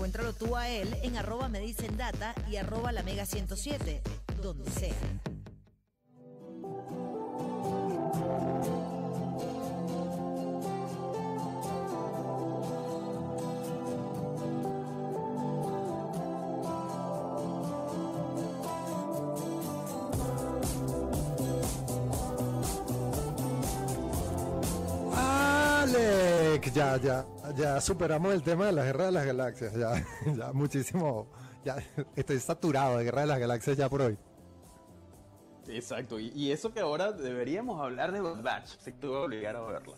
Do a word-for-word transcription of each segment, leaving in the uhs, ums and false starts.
Encuéntralo tú a él en arroba me dicen data y arroba la mega ciento siete, donde sea. Alex, ya, ya, ya superamos el tema de la Guerra de las Galaxias, ya, ya muchísimo, ya estoy saturado de Guerra de las Galaxias ya por hoy. Exacto, y, y eso que ahora deberíamos hablar de Bad Batch, si te voy a obligar a verla.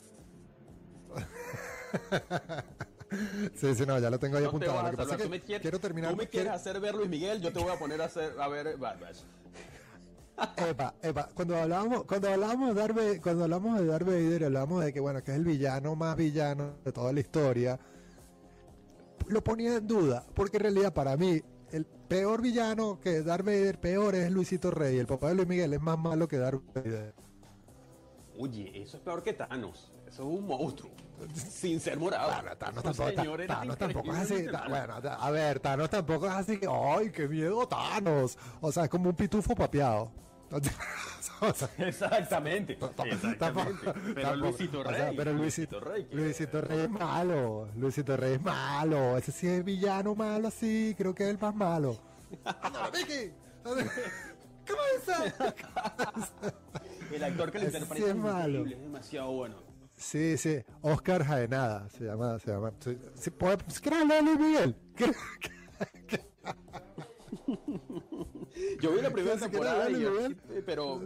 Sí, sí, no, ya lo tengo ahí No apuntado. Lo que pasa salvar. es que Tú me quieres, quiero terminar. Tú me quieres hacer ver Luis Miguel, yo te voy a poner a, hacer, a ver Bad Batch. Epa, epa, cuando hablábamos, cuando hablábamos de Darth Vader, cuando hablamos de Darth Vader, hablábamos de que bueno, que es el villano más villano de toda la historia. Lo ponía en duda, porque en realidad para mí el peor villano que Darth Vader, peor es Luisito Rey. El papá de Luis Miguel es más malo que Darth Vader. Oye, eso es peor que Thanos. Eso es un monstruo. Sin ser morado. Bueno, Thanos tampoco, señor era Thanos tampoco es así. increíblemente Ta- malo. bueno, a ver, Thanos tampoco es así que, ¡ay, qué miedo Thanos! O sea, es como un pitufo papeado. O sea, Exactamente. Exactamente. tampoco- Pero tampoco- Luisito o Rey. sea, pero Luisito, Rey. que- Luisito Rey es malo. Luisito Rey es malo. Ese sí es villano malo, sí. Creo que es el más malo. ¡Ándale, Vicky! ¿Cómo es? El actor que lo Ese interpreta sí es malo. increíble, es demasiado bueno. Sí, sí. Oscar Jaenada se llama. Se llama. Sí, sí, ¿puedo- ¿Quieres hablar de Luis Miguel? ¿Quieres- Yo vi la primera Sí, si temporada, quieres y yo- verlo, sí, pero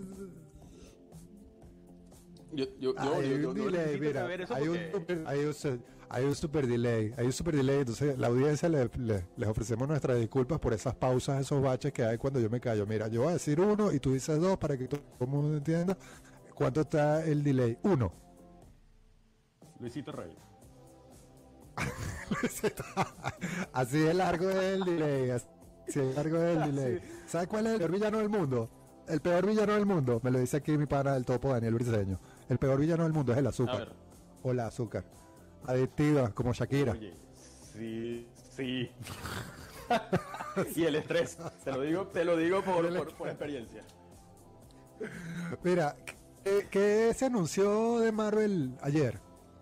yo, yo, yo, Hay yo, yo un no delay, necesito mira, saber eso hay un, porque- super, hay, un, su- hay un super delay, hay un super delay, entonces la audiencia le, le- les ofrecemos nuestras disculpas por esas pausas, esos baches que hay cuando yo me callo. Mira, yo voy a decir uno y tú dices dos para que todo el mundo entienda cuánto está el delay. Uno. Luisito Rey. Así de largo es el delay, así de largo es el delay. ¿Sabes cuál es el peor villano del mundo? El peor villano del mundo, me lo dice aquí mi pana del topo Daniel Briceño. El peor villano del mundo es el A azúcar. ver. O la azúcar. Adictiva, como Shakira. Oye, sí, sí. Y el estrés, te lo digo, te lo digo por, por, por experiencia. Mira, ¿qué, qué se anunció de Marvel ayer?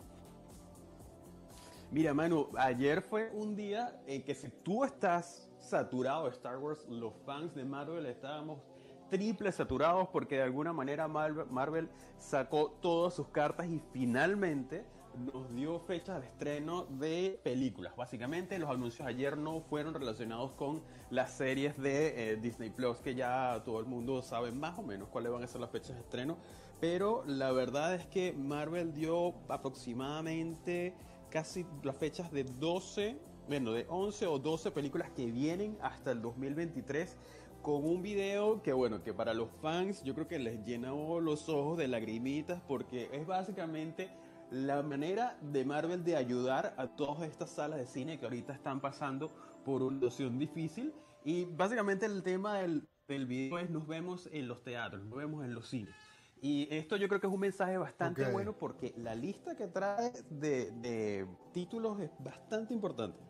Mira, Manu, ayer fue un día en que si tú estás saturado de Star Wars, los fans de Marvel estábamos triple saturados porque de alguna manera Marvel, Marvel sacó todas sus cartas y finalmente nos dio fechas de estreno de películas. Básicamente los anuncios ayer no fueron relacionados con las series de eh, Disney Plus, que ya todo el mundo sabe más o menos cuáles van a ser las fechas de estreno, pero la verdad es que Marvel dio aproximadamente casi las fechas de doce, bueno, de once o doce películas que vienen hasta el dos mil veintitrés, con un video que, bueno, que para los fans yo creo que les llenó los ojos de lagrimitas, porque es básicamente la manera de Marvel de ayudar a todas estas salas de cine que ahorita están pasando por una situación difícil. Y básicamente el tema del, del video es: nos vemos en los teatros, nos vemos en los cines. Y esto yo creo que es un mensaje bastante Ok. bueno, porque la lista que trae de, de títulos es bastante importante.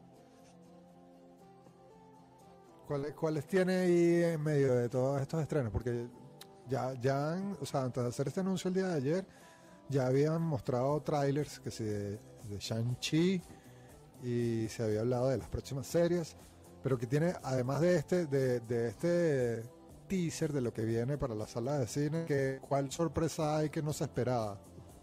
¿Cuáles, ¿Cuáles tiene ahí en medio de todos estos estrenos? Porque ya, ya han- o sea, antes de hacer este anuncio el día de ayer, ya habían mostrado trailers que sí, de, de Shang-Chi, y se había hablado de las próximas series, pero que tiene, además de este, de, de este teaser de lo que viene para la sala de cine, que, ¿cuál sorpresa hay que no se esperaba?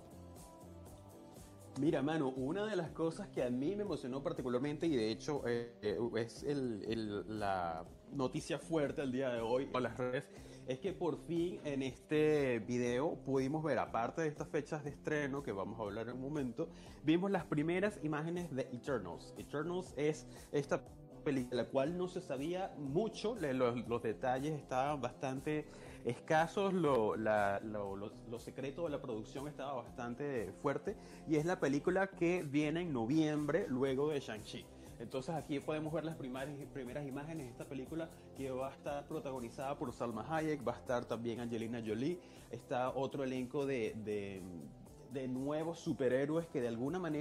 Mira, mano, una de las cosas que a mí me emocionó particularmente, y de hecho eh, eh, es el, el- la noticia fuerte el día de hoy en las redes, es que por fin en este video pudimos ver, aparte de estas fechas de estreno que vamos a hablar en un momento, vimos las primeras imágenes de Eternals. Eternals es esta película, la cual no se sabía mucho, le- los, los detalles estaban bastante escasos, lo, la, lo, lo, lo secreto de la producción estaba bastante fuerte, y es la película que viene en noviembre luego de Shang-Chi. Entonces aquí podemos ver las primeras, primeras imágenes de esta película, que va a estar protagonizada por Salma Hayek, va a estar también Angelina Jolie, está otro elenco de, de de nuevos superhéroes que de alguna manera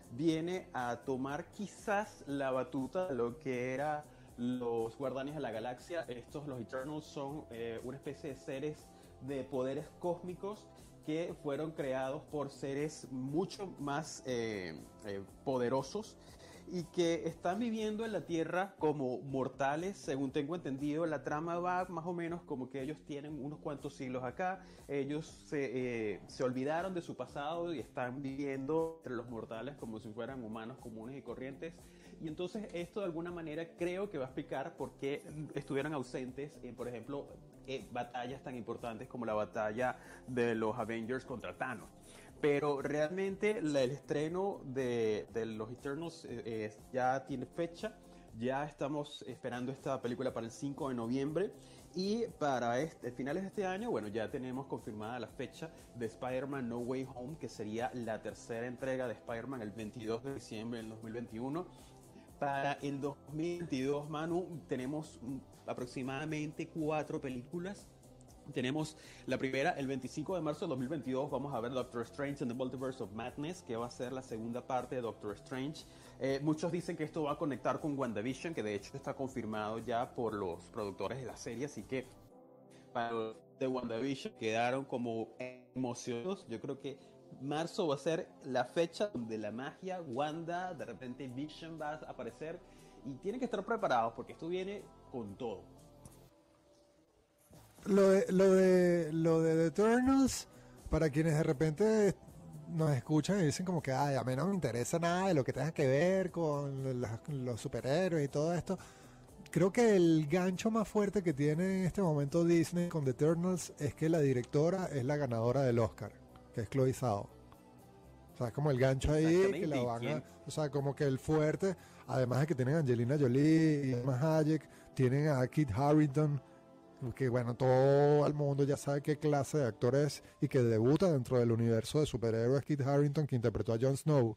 viene a tomar quizás la batuta de lo que era los Guardianes de la Galaxia. Estos, los Eternals, son eh, una especie de seres de poderes cósmicos que fueron creados por seres mucho más eh, eh, poderosos y que están viviendo en la Tierra como mortales. Según tengo entendido, la trama va más o menos como que ellos tienen unos cuantos siglos acá, ellos se, eh, se olvidaron de su pasado y están viviendo entre los mortales como si fueran humanos comunes y corrientes. Y entonces esto de alguna manera creo que va a explicar por qué estuvieron ausentes en, por ejemplo, eh, batallas tan importantes como la batalla de los Avengers contra Thanos. Pero realmente la, el estreno de, de los Eternals eh, eh, ya tiene fecha. Ya estamos esperando esta película para el cinco de noviembre. Y para este, finales de este año, bueno, ya tenemos confirmada la fecha de Spider-Man No Way Home, que sería la tercera entrega de Spider-Man el veintidós de diciembre del dos mil veintiuno. Para el dos mil veintidós, Manu, tenemos aproximadamente cuatro películas. Tenemos la primera, el veinticinco de marzo de dos mil veintidós, vamos a ver Doctor Strange and the Multiverse of Madness, que va a ser la segunda parte de Doctor Strange. Eh, muchos dicen que esto va a conectar con WandaVision, que de hecho está confirmado ya por los productores de la serie, así que para los de WandaVision quedaron como emocionados. Yo creo que marzo va a ser la fecha donde la magia, Wanda, de repente Vision va a aparecer, y tienen que estar preparados porque esto viene con todo. Lo de, lo de lo de The Eternals, para quienes de repente nos escuchan y dicen como que ay, a mí no me interesa nada de lo que tenga que ver con las, los superhéroes y todo esto, creo que el gancho más fuerte que tiene en este momento Disney con The Eternals es que la directora es la ganadora del Oscar, que es Chloe Zhao. O sea, es como el gancho ahí que la van a, o sea, como que el fuerte, además de que tienen a Angelina Jolie y Emma Hayek, tienen a Kit Harington, que bueno, todo el mundo ya sabe qué clase de actor es y que debuta dentro del universo de superhéroes Kit Harington, que interpretó a Jon Snow.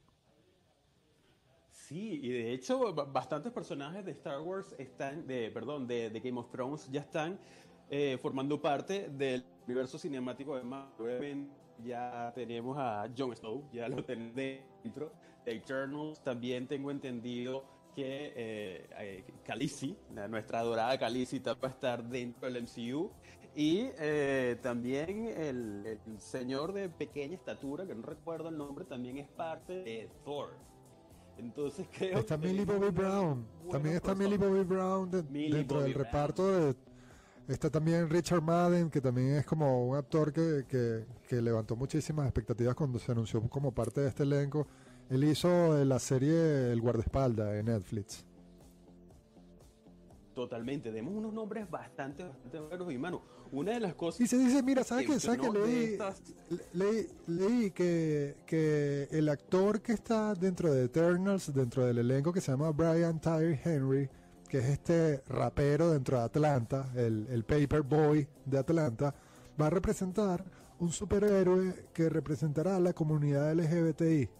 Sí, y de hecho bastantes personajes de Star Wars están, de, perdón, de, de Game of Thrones ya están eh, formando parte del universo cinemático de Marvel. Ya tenemos a Jon Snow, ya lo tenemos dentro de Eternals. También tengo entendido que eh, eh, Khaleesi, nuestra adorada Khaleesi, va a estar dentro del M C U. Y eh, también el, el señor de pequeña estatura, que no recuerdo el nombre, también es parte de Thor. Entonces creo está que Millie Bobby Brown, también está Millie Bobby Brown de, Millie dentro Bobby del Brown. reparto de, está también Richard Madden, que también es como un actor que, que, que levantó muchísimas expectativas cuando se anunció como parte de este elenco. Él hizo la serie El guardaespaldas en Netflix. Totalmente, demos unos nombres bastante, bastante buenos. Y mano, una de las cosas... Y se dice, mira, ¿sabes qué? ¿Sabes no, que leí, estas... leí, leí que, que el actor que está dentro de Eternals, dentro del elenco, que se llama Brian Tyree Henry, que es este rapero dentro de Atlanta, el, el paper boy de Atlanta, va a representar un superhéroe que representará a la comunidad L G B T I.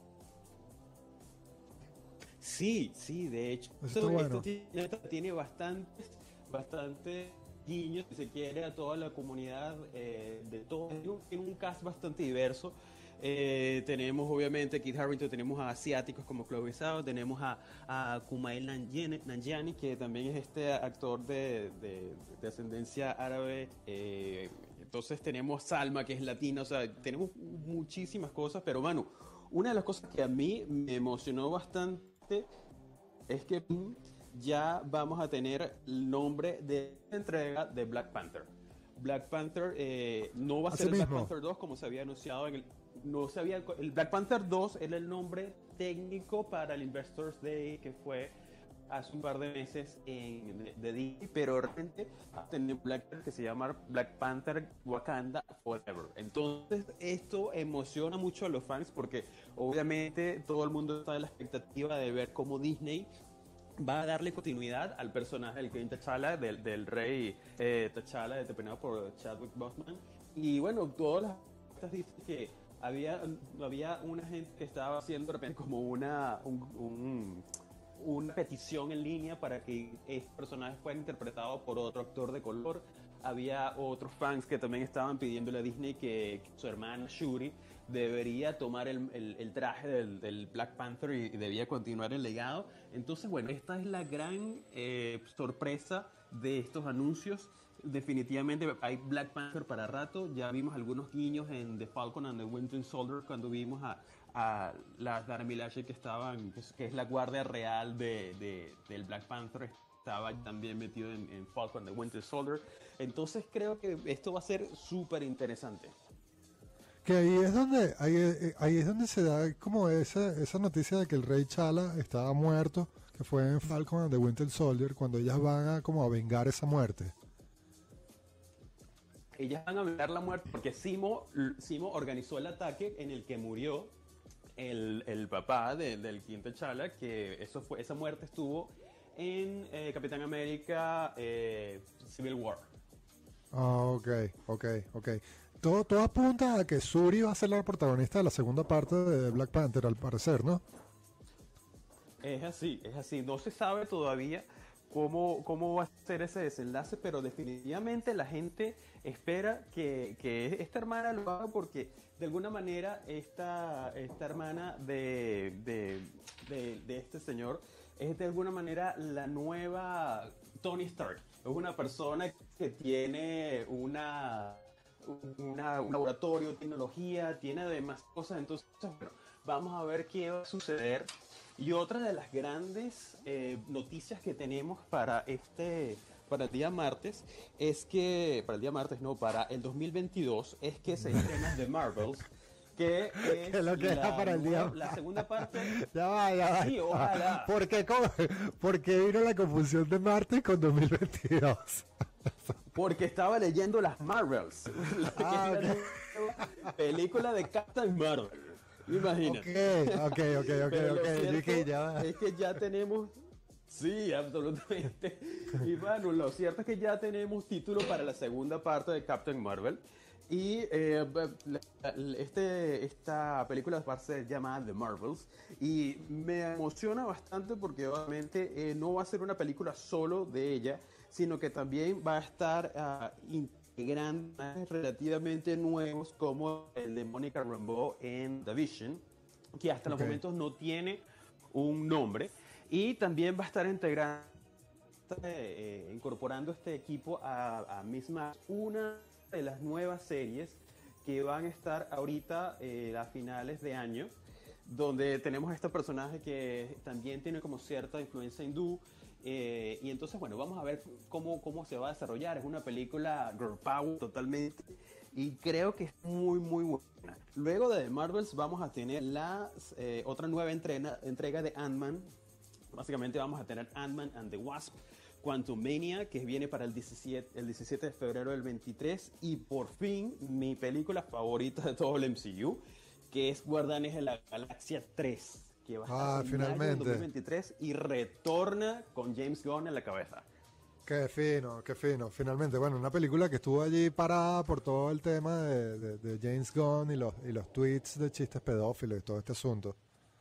Sí, sí, de hecho, Eso esto, está bueno. esto tiene, esto tiene bastantes, bastantes guiños, si se quiere, a toda la comunidad eh, de todo. Tiene un cast bastante diverso. Eh, tenemos obviamente a Kit Harington, tenemos a asiáticos como Chloe Zhao, tenemos a, a Kumail Nanjiani, Nanjiani, que también es este actor de, de, de ascendencia árabe. Eh, entonces tenemos Salma, que es latina, o sea, tenemos muchísimas cosas, pero Manu, una de las cosas que a mí me emocionó bastante es que ya vamos a tener el nombre de entrega de Black Panther. Black Panther eh, no va a Así ser el Black mismo. Panther dos como se había anunciado en el no se había el Black Panther dos era el nombre técnico para el Investors Day que fue hace un par de meses en de, de Disney, pero realmente va a tener Black Panther que se llama Black Panther Wakanda Forever. Entonces esto emociona mucho a los fans porque obviamente todo el mundo está en la expectativa de ver cómo Disney va a darle continuidad al personaje del King T'Challa, del, del rey eh, T'Challa, desempeñado por Chadwick Boseman. Y bueno, todas las encuestas dicen que había, había una gente que estaba haciendo de repente como una, un, un, una petición en línea para que este personaje fuera interpretado por otro actor de color. había otros fans que también estaban pidiéndole a Disney que su hermana Shuri debería tomar el, el, el traje del, del Black Panther y, y debía continuar el legado. Entonces, bueno, esta es la gran eh, sorpresa de estos anuncios. Definitivamente hay Black Panther para rato. Ya vimos algunos guiños en The Falcon and the Winter Soldier cuando vimos a, a la Dara Milaje que estaban, que es, que es la guardia real de, de, del Black Panther, estaba también metido en, en Falcon and the Winter Soldier. Entonces creo que esto va a ser súper interesante. Que ahí es donde ahí, ahí es donde se da como esa, esa noticia de que el rey Chala estaba muerto, que fue en Falcon and the Winter Soldier, cuando ellas van a como a vengar esa muerte. Ellas van a vengar la muerte porque Simo, Simo organizó el ataque en el que murió el, el papá de, del quinto Chala, que eso fue, esa muerte estuvo en eh, Capitán América eh, Civil War. Ah, ok, ok, ok. Todo, todo apunta a que Shuri va a ser la protagonista de la segunda parte de Black Panther, al parecer, ¿no? Es así, es así. No se sabe todavía cómo, cómo va a ser ese desenlace, pero definitivamente la gente espera que, que esta hermana lo haga porque de alguna manera esta, esta hermana de, de, de, de este señor es de alguna manera la nueva Tony Stark. Es una persona que tiene una... Una, un laboratorio, tecnología, tiene además cosas, entonces bueno, vamos a ver qué va a suceder. Y otra de las grandes eh, noticias que tenemos para este, para el día martes, es que, para el día martes no, para el dos mil veintidós, es que se estrena The Marvels, que es que lo que la, era para el día nueva, la segunda parte. Ya va, ya va. Sí, ojalá. ¿Por qué, cómo, ¿Por qué vino la confusión de martes con dos mil veintidós? Porque estaba leyendo las Marvels. Ah, okay. La película de Captain Marvel. Imagínate. Ok, ok, ok, ok, Pero ok. lo cierto Dije, ya va. es que ya tenemos... Sí, absolutamente. Y bueno, lo cierto es que ya tenemos título para la segunda parte de Captain Marvel. Y eh, este, esta película va a ser llamada The Marvels. Y me emociona bastante porque obviamente eh, no va a ser una película solo de ella, sino que también va a estar uh, integrando relativamente nuevos como el de Monica Rambeau en The Vision, que hasta okay. los momentos no tiene un nombre. Y también va a estar integrando, eh, incorporando este equipo a, a Miss Marvel, una de las nuevas series que van a estar ahorita eh, a finales de año, donde tenemos a este personaje que también tiene como cierta influencia hindú. Eh, y entonces, bueno, vamos a ver cómo, cómo se va a desarrollar. Es una película girl power totalmente y creo que es muy, muy buena. Luego de The Marvels vamos a tener la eh, otra nueva entrena, entrega de Ant-Man. Básicamente vamos a tener Ant-Man and the Wasp, Quantumania, que viene para el diecisiete, el diecisiete de febrero del veintitrés. Y por fin, mi película favorita de todo el M C U, que es Guardianes de la Galaxia tres. Que va a estar ah, en finalmente. mayo del dos mil veintitrés y retorna con James Gunn en la cabeza. Qué fino, qué fino, finalmente. Bueno, una película que estuvo allí parada por todo el tema de, de, de James Gunn y los, y los tweets de chistes pedófilos y todo este asunto.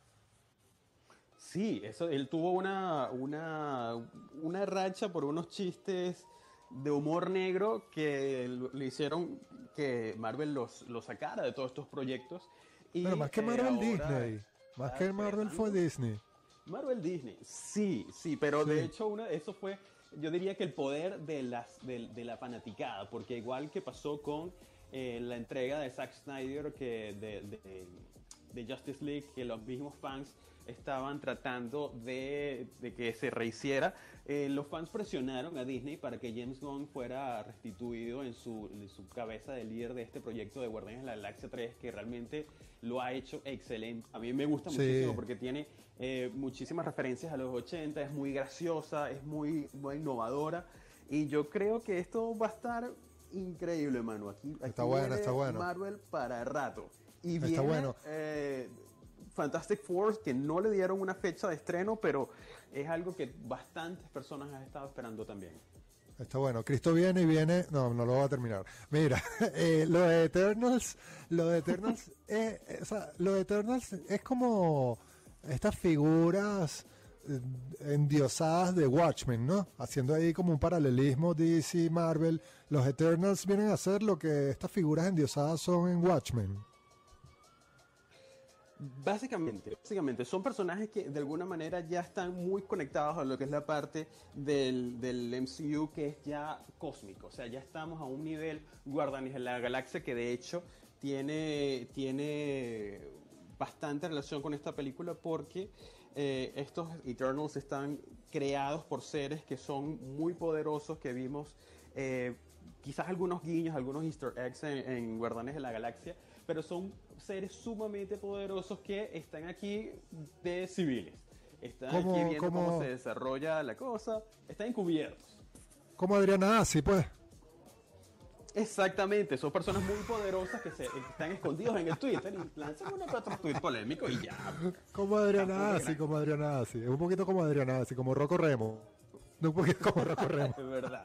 Sí, eso, él tuvo una, una, una racha por unos chistes de humor negro que le hicieron que Marvel los, los sacara de todos estos proyectos. Y, Pero más que Marvel, eh, Disney. Más que Marvel esperando. Fue Disney. Marvel Disney, sí, sí, pero sí. de hecho una, eso fue, yo diría que el poder de, las, de, de la fanaticada, porque igual que pasó con eh, la entrega de Zack Snyder que de, de, de Justice League, que los mismos fans estaban tratando de, de que se rehiciera, eh, los fans presionaron a Disney para que James Gunn fuera restituido en su, en su cabeza de líder de este proyecto de Guardianes de la Galaxia tres, que realmente lo ha hecho excelente. A mí me gusta sí. muchísimo porque tiene eh, muchísimas referencias a los ochenta, es muy graciosa, es muy, muy innovadora, y yo creo que esto va a estar increíble, mano. Aquí, aquí está bueno, está bueno. Marvel para rato. Y está viene, bueno. Eh, Fantastic Four, que no le dieron una fecha de estreno, pero es algo que bastantes personas han estado esperando también. Está bueno. Cristo viene y viene... No, no lo voy a terminar. Mira, eh, lo de Eternals... Lo de Eternals... eh, eh, o sea, lo de Eternals es como... Estas figuras eh, endiosadas de Watchmen, ¿no? Haciendo ahí como un paralelismo D C, Marvel. Los Eternals vienen a ser lo que estas figuras endiosadas son en Watchmen. Básicamente, básicamente, son personajes que de alguna manera ya están muy conectados a lo que es la parte del, del M C U, que es ya cósmico. O sea, ya estamos a un nivel Guardianes de la Galaxia que de hecho tiene, tiene bastante relación con esta película, porque eh, estos Eternals están creados por seres que son muy poderosos, que vimos eh, quizás algunos guiños, algunos easter eggs en, en Guardianes de la Galaxia, pero son seres sumamente poderosos que están aquí de civiles. Están ¿Cómo, aquí viendo cómo, cómo se desarrolla la cosa. Están encubiertos. Como Adriana Asi, pues. Exactamente, son personas muy poderosas que, se, que están escondidos en el Twitter y lanzan uno que otro tweet polémico y ya. Como Adriana Asi, como Adriana Asi. Es un poquito como Adriana Asi, como Rocco Remo. No, un poquito como Rocco Remo. Es verdad.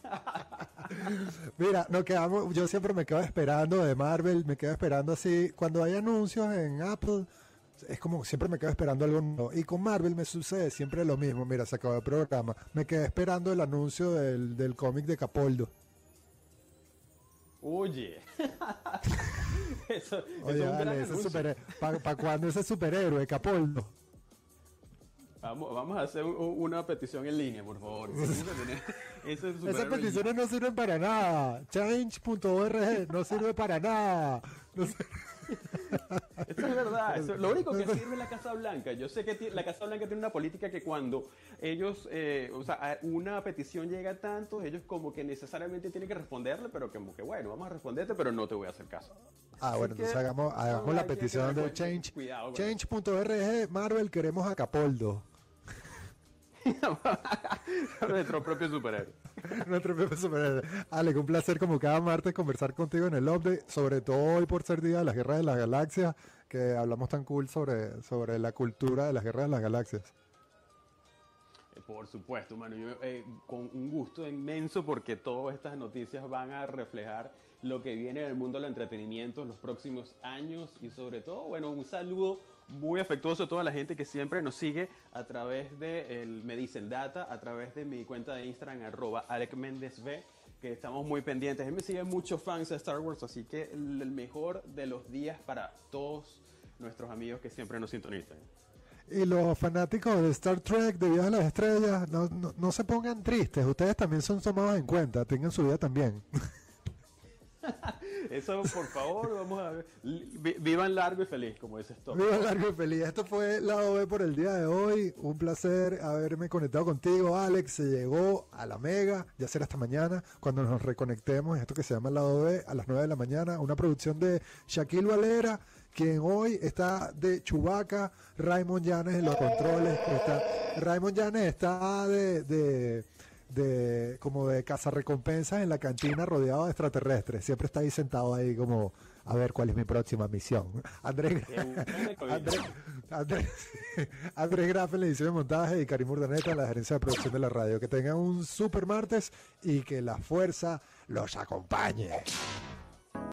Mira, nos quedamos, yo siempre me quedo esperando de Marvel, me quedo esperando así, cuando hay anuncios en Apple, es como siempre me quedo esperando algo nuevo. Y con Marvel me sucede siempre lo mismo. Mira, se acabó el programa. Me quedé esperando el anuncio del, del cómic de Capoldo. Oye. eso, eso Oye, es un gran dale, ese anuncio. super, ¿para pa cuándo ese superhéroe, Capoldo? Vamos, vamos a hacer un- una petición en línea, por favor. Vamos a tener ese Esas superhéroe peticiones no sirven para nada. Change punto org no sirve para nada. No sé. Eso es verdad. Eso, lo único que sirve es la Casa Blanca. Yo sé que ti- la Casa Blanca tiene una política que cuando ellos, eh, o sea, a- una petición llega a tantos, ellos como que necesariamente tienen que responderle, pero como que bueno, vamos a responderte, pero no te voy a hacer caso. Ah, Así bueno, que, entonces hagamos, hagamos no, la hay que petición tener de cu- Change. cuidado con Change punto org, Marvel, queremos a Capoldo. Nuestro propio superhéroe. Nuestro propio superhéroe. Alex, un placer como cada martes conversar contigo en el update, sobre todo hoy por ser día de las guerras de las galaxias, que hablamos tan cool sobre, sobre la cultura de las guerras de las galaxias. Eh, Por supuesto, mano. Yo, eh, con un gusto inmenso, porque todas estas noticias van a reflejar lo que viene en el mundo del entretenimiento en los próximos años, y sobre todo, bueno, un saludo muy afectuoso a toda la gente que siempre nos sigue a través de el Me Dicen Data, a través de mi cuenta de Instagram, arroba Alec Méndez V, que estamos muy pendientes. Él me siguen muchos fans de Star Wars, así que el el mejor de los días para todos nuestros amigos que siempre nos sintonizan. Y los fanáticos de Star Trek, de Viajes a las Estrellas, no, no, no se pongan tristes, ustedes también son tomados en cuenta, tengan su vida también. Eso, por favor, vamos a ver. Vi- Vivan largo y feliz, como dices tú. Viva largo y feliz. Esto fue Lado B por el día de hoy. Un placer haberme conectado contigo, Alex. Se llegó a la Mega. Ya será hasta mañana cuando nos reconectemos. Esto que se llama Lado B a las nueve de la mañana. Una producción de Shaquille Valera, quien hoy está de Chewbacca. Raymond Llanes en los controles. Está, Raymond Llanes está de... de de como de cazarrecompensas en la cantina rodeado de extraterrestres. Siempre está ahí sentado ahí como a ver cuál es mi próxima misión. Andrés Andrés Andrés Andrés Graff en la edición de montaje y Karim Urdaneta en la gerencia de producción de la radio. Que tengan un super martes y que la fuerza los acompañe.